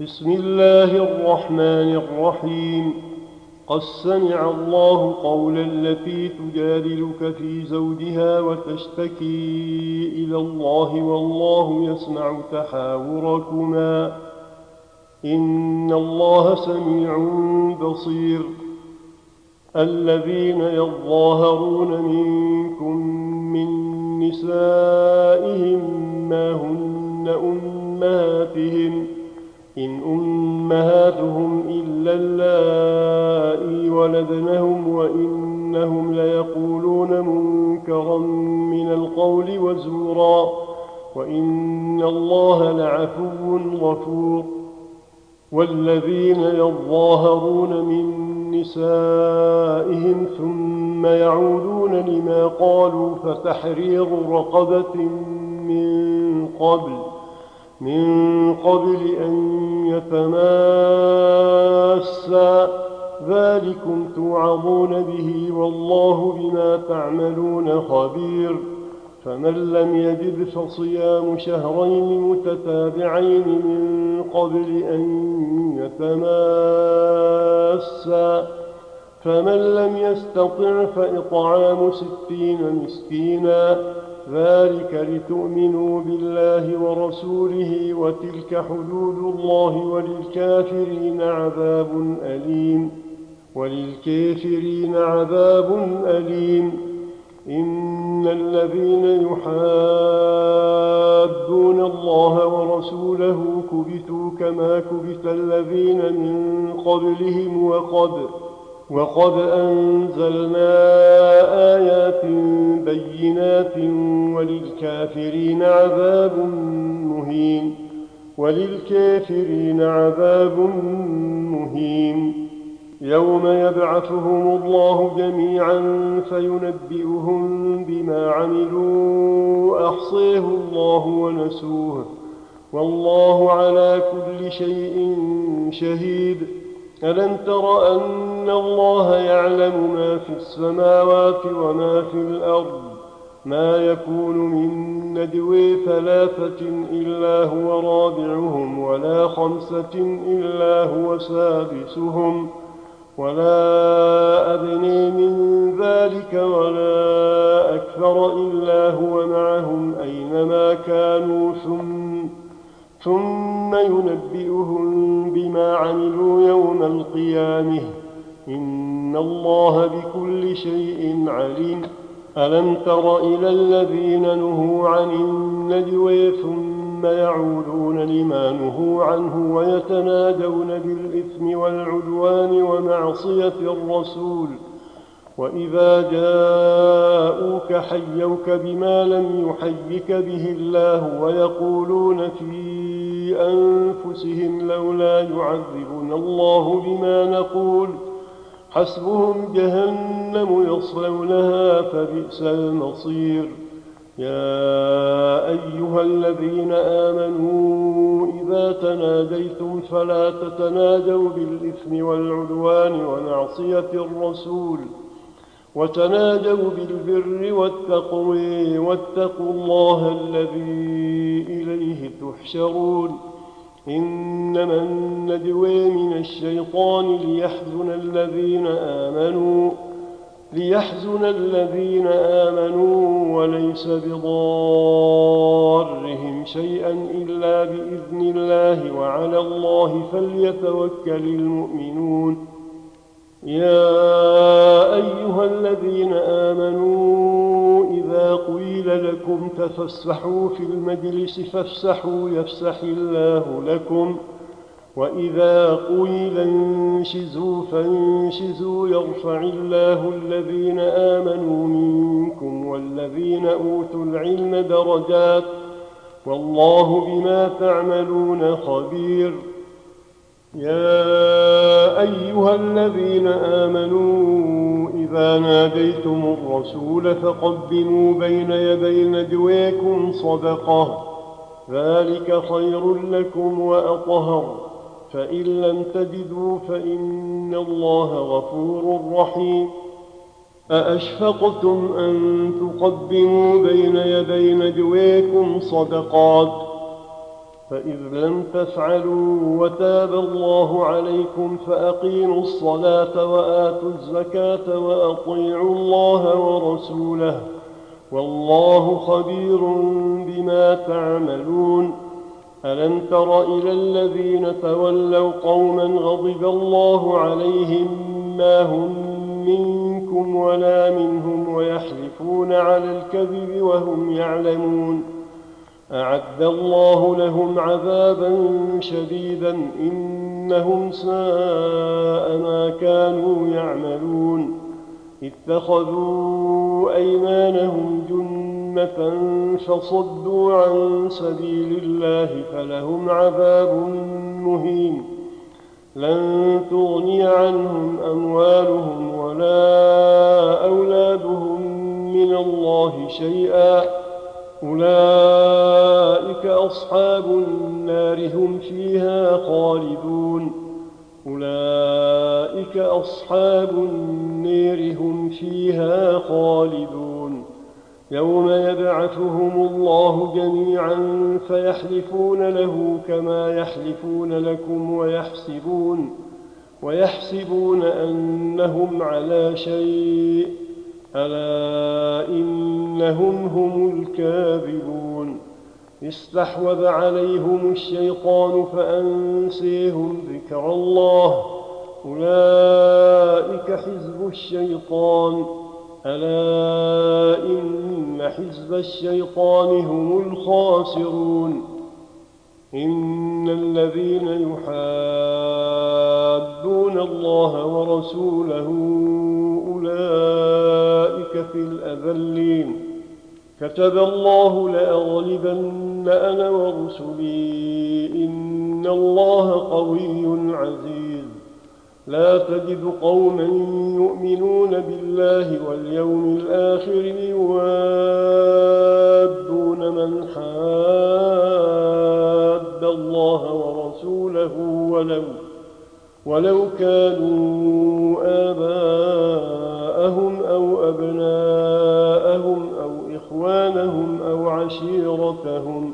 بسم الله الرحمن الرحيم. قد سمع الله قول التي تجادلك في زوجها وتشتكي إلى الله والله يسمع تحاوركما إن الله سميع بصير. الذين يظاهرون منكم من نسائهم ما هن أمهاتهم إن أمهاتهم إلا اللائي ولدنهم وإنهم ليقولون منكرا من القول وزورا وإن الله لعفو غفور. والذين يظاهرون من نسائهم ثم يعودون لما قالوا فتحرير رقبة من قبل أن يتماسا ذلكم توعظون به والله بما تعملون خبير. فمن لم يجد فصيام شهرين متتابعين من قبل أن يتماسا فمن لم يستطع فإطعام 60 مسكينا ذلك لتؤمنوا بالله ورسوله وتلك حدود الله وللكافرين عذاب أليم. إن الذين يحادون الله ورسوله كبتوا كما كبت الذين من قبلهم وقد أنزلنا آيات بينات وللكافرين عذاب مهين. يوم يبعثهم الله جميعا فينبئهم بما عملوا أحصيه الله ونسوه والله على كل شيء شهيد. ألم تر أن الله يعلم ما في السماوات وما في الأرض ما يكون من نجوى 3 إلا هو رابعهم ولا 5 إلا هو سادسهم ولا أدنى من ذلك ولا أكثر إلا هو معهم أينما كانوا ثم ينبئهم بما عملوا يوم القيامة إن الله بكل شيء عليم. ألم تر إلى الذين نهوا عن النجوى ثم يعودون لما نهوا عنه ويتنادون بالإثم والعدوان ومعصية الرسول وإذا جاءوك حيوك بما لم يحيك به الله ويقولون في أنفسهم لولا يعذبنا الله بما نقول حسبهم جهنم يصلونها فبئس المصير. يا أيها الذين آمنوا إذا تناجيتم فلا تتناجوا بالإثم والعدوان ومعصية الرسول وتناجوا بالبر والتقوى واتقوا الله الذي إليه تحشرون. إنما النجوى من الشيطان ليحزن الذين آمنوا وليس بضارهم شيئا إلا بإذن الله وعلى الله فليتوكل المؤمنون. يا أيها الذين آمنوا إذا قيل لكم تفسحوا في المجلس فافسحوا يفسح الله لكم وإذا قيل انشزوا فانشزوا يرفع الله الذين آمنوا منكم والذين أوتوا العلم درجات والله بما تعملون خبير. يا أيها الذين آمنوا إذا ناديتم الرسول فقدموا بين يدي نجواكم صدقة ذلك خير لكم وأطهر فإن لم تجدوا فإن الله غفور رحيم. أأشفقتم أن تقدموا بين يدي نجواكم صدقات فإذ لم تفعلوا وتاب الله عليكم فأقيموا الصلاة وآتوا الزكاة وأطيعوا الله ورسوله والله خبير بما تعملون. ألم تر إلى الذين تولوا قوما غضب الله عليهم ما هم منكم ولا منهم ويحلفون على الكذب وهم يعلمون. أعد الله لهم عذابا شديدا إنهم ساء ما كانوا يعملون. اتخذوا أيمانهم جنة فصدوا عن سبيل الله فلهم عذاب مهين. لن تغني عنهم أموالهم ولا أولادهم من الله شيئا أولئك أصحاب النار هم فيها خالدون. أولئك أصحاب النار هم فيها خالدون. يوم يبعثهم الله جميعا فيحلفون له كما يحلفون لكم ويحسبون أنهم على شيء ألا إنهم هم الكاذبون. استحوذ عليهم الشيطان فأنسيهم ذكر الله أولئك حزب الشيطان ألا إن حزب الشيطان هم الخاسرون. إن الذين يحادون الله ورسوله أولئك في الأذلين. كتب الله لأغلبن أنا ورسلي إن الله قوي عزيز. لا تجد قوما يؤمنون بالله واليوم الآخر يوادون من حاد الله ورسوله ولو كانوا آباءهم أو أبناءهم أو إخوانهم أو عشيرتهم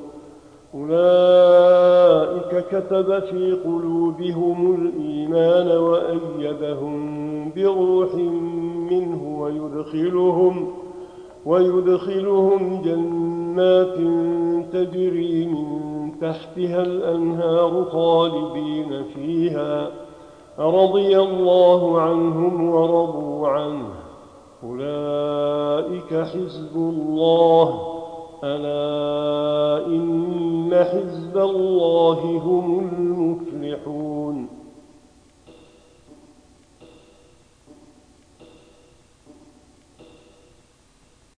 أولئك كتب في قلوبهم الإيمان وأيدهم بروح منه ويدخلهم جنات تجري من تحتها الأنهار خالدين فيها رضي الله عنهم ورضوا عنه. أولئك حزب الله ألا إن حزب الله هم المفلحون.